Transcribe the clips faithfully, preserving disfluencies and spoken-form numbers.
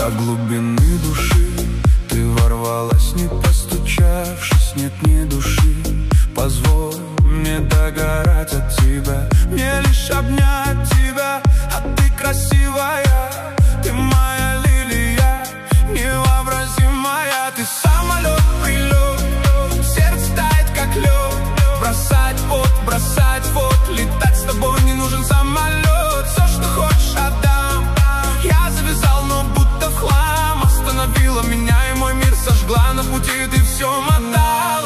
До глубины души ты ворвалась, не постучавшись, нет ни души. Позволь мне догорать от тебя, мне лишь обнять тебя. А ты красивая, ты моя лилия, невообразимая. Ты самолет, прилет, сердце тает как лед. Бросать пот, бросать вот, летать с тобой не нужен самолет. Все, что хочешь, отдам. Я завязал, но будто в хлам. Остановила меня и мой мир сожгла. На пути ты все мотала.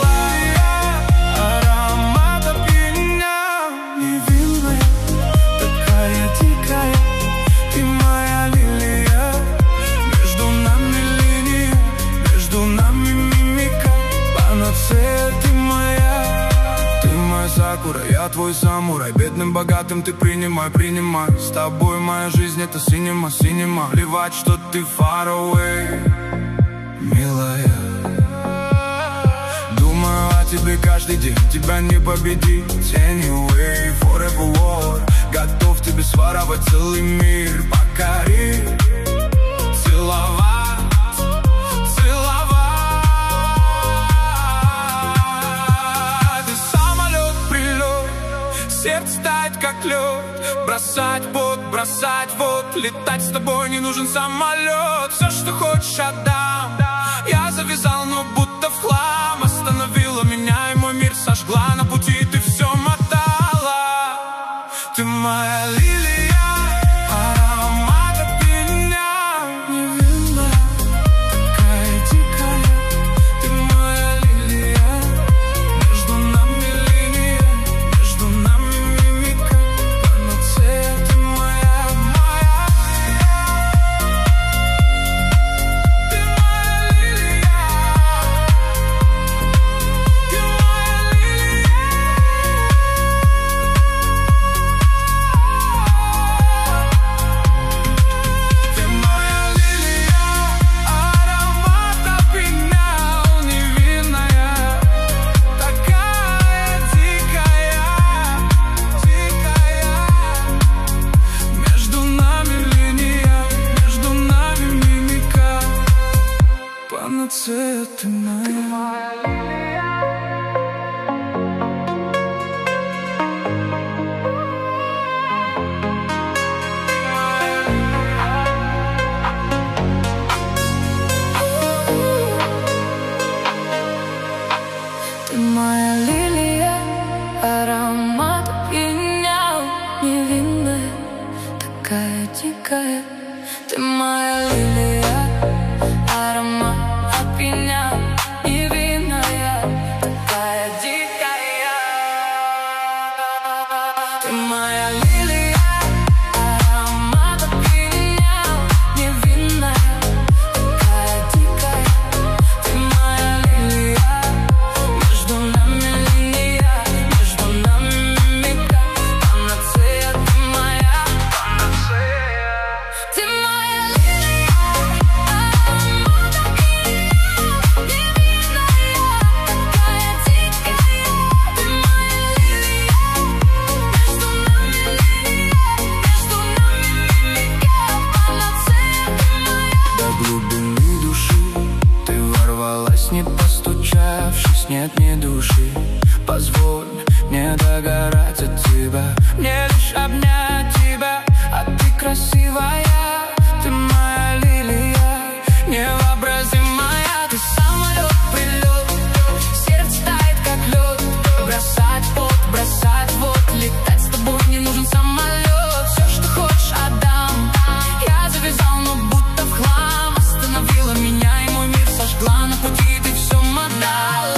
Аромат опьянял, невинная, такая дикая. Ты моя лилия, между нами линия, между нами мимика. Панацея ты моя, ты моя сакура, я твой самурай. Бедным, богатым ты принимай, принимай. С тобой моя жизнь это синема, синема. Плевать, что ты far away, милая. Думаю о тебе каждый день, тебя не победить. Anyway, forever war. Готов тебе своровать целый мир, покорить, целовать, целовать. Ты самолет, прилет, сердце тает как лед. Бросать пот, бросать вот, летать с тобой не нужен самолет. Все, что хочешь, отдам. Я завязал, но будто в хлам. Остановила меня и мой мир сожгла. На пути ты все мотала. Ты моя лилия, аромат опьянял, невинная, такая дикая. Ты моя лилия, между нами линия, между нами мимика. Панацея ты моя, моя. Ты моя лилия, ты моя лилия. Ты моя лилия, аромат опьянял, невинная, такая дикая, дикая. Между нами линия, между нами мимика. Панацея ты моя. Ты моя лилия, аромат опьянял, невинная, такая дикая. Ты моя лилия, аромат опьянял, невинная, такая дикая. Ты моя лилия, аромат опьянял, невинная, такая дикая. Ты моя лилия, между нами линия, между нами мимика. Панацея ты моя, панацея. Ты моя лилия, аромат опьянял, невинная, такая дикая. Ты моя лилия, между нами линия, между нами мимика. Панацея ты моя. До глубины души ты ворвалась, не постучавшись, нет ни души. Позволь мне догорать от тебя, мне лишь обнять тебя. А ты красивая, ты моя лилия, невообразимая. Ты самолет, прилет, сердце тает как лед. Бросать пот, бросать вот, летать с тобой не нужен самолет. Все, что хочешь, отдам. Я завязал, но будто в хлам. Остановила меня и мой мир сожгла. На пути ты все мотала.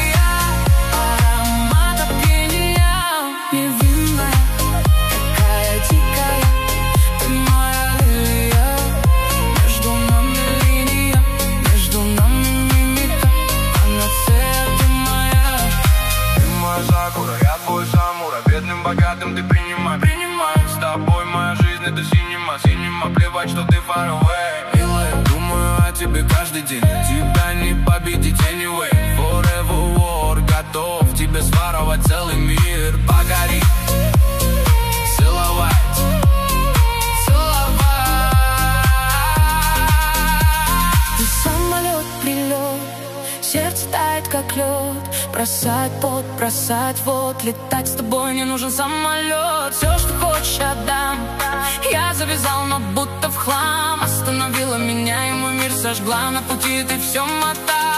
Аромат опьянял, невинная, такая дикая. Ты моя лилия, между нами линия, между нами мимика. Панацея ты моя. Ты моя сакура, я твой самурай. Бедным, богатым ты принимай, принимай. С тобой моя жизнь это синема, синема. Плевать, что ты far away, милая. Думаю о тебе каждый день, тебя не победить anyway. Forever war, готов тебе своровать целый мир, покорить, целовать, целовать. тает как лед. Бросать пот, бросать вот. Летать с тобой не нужен самолет. Все, что хочешь, отдам. Я завязал, но будто в хлам. Остановила меня, и мой мир сожгла. На пути ты все мотал.